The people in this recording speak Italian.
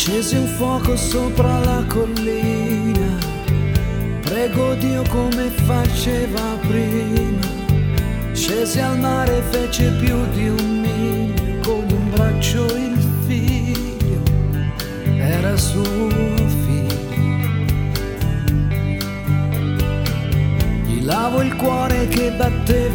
Accese un fuoco sopra la collina, prego Dio come faceva prima. Scese al mare, fece più di un miglio, con un braccio il figlio, era suo figlio. Gli lavo il cuore che batteva